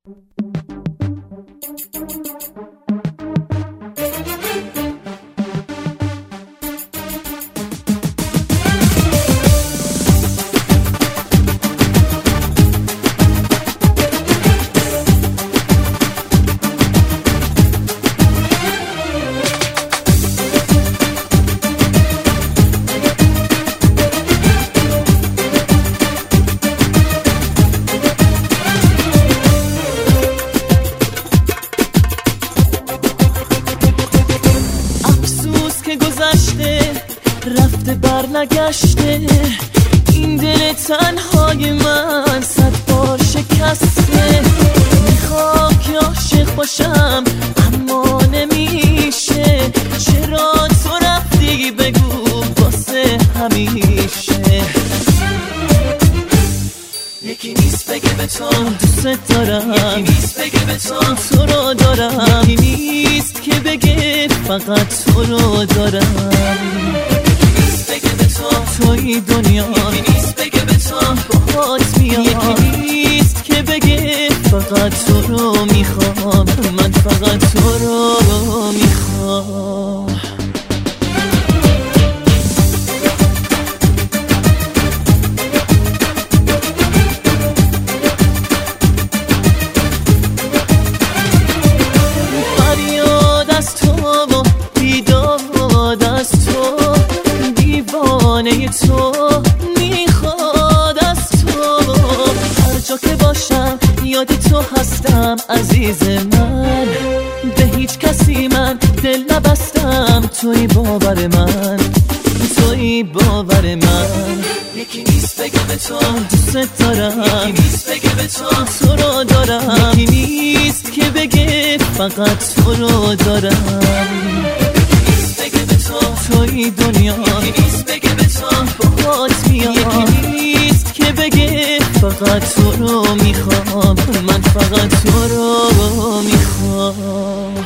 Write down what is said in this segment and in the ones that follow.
رفته بر نگشته این دل تنهای من 100 بار شکسته. میخوام که عاشق باشم اما نمیشه، چرا تو رفتی بگو واسه همیشه. یکی نیست بگه به تو دوست دارم، یکی نیست بگه به تو رو دارم، یکی نیست که بگه فقط تو رو دارم. توی دنیا یکی نیست بگه به تو باهات میام، یکی نیست که بگه فقط تو رو میخوام، من فقط تو رو میخوام. فریاد از تو و بیداد از تو، تو میخواد از تو. هر جا که باشم یاد تو هستم عزیز من، به هیچ کسی من دل نبستم، توی باور من، توی باور من. یکی نیست بگه به تو دوست دارم، یکی نیست بگه به تو رو دارم، یکی نیست که بگه فقط تو رو دارم. توی دنیا یکی نیست بگه به تو باهات میام، یکی نیست که بگه فقط تو رو میخوام، من فقط تو رو میخوام.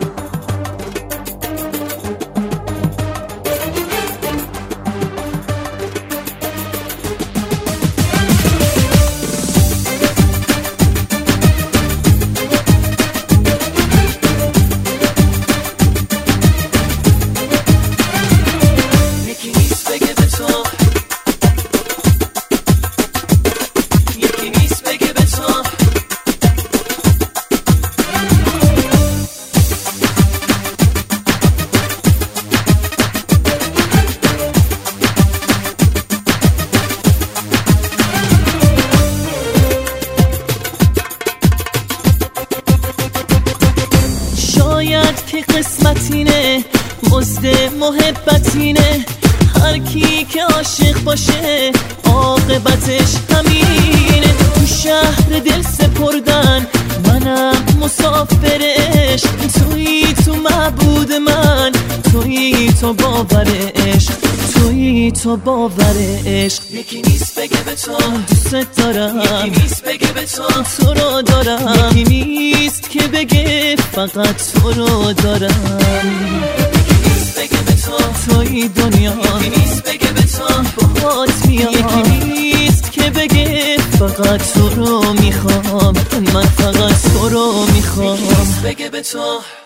که قسمتینه مزد محبتینه، هر کی که عاشق باشه عاقبتش همینه. تو شهر دل سپردن منم مسافرش، توی تو معبود من، توی تو باور عشق، توی تو باور عشق. یکی نیست بگه به تو دوست دارم، یکی نیست بگه به تو رو دارم، یکی نیست که بگه فقط تو رو دارم. یکی نیست بگه به تو توی دنیا یکی نیست بگه به تو باهات میام، یکی نیست که بگه فقط تو رو میخوام، من فقط تو رو میخوام. یکی نیست بگه به تو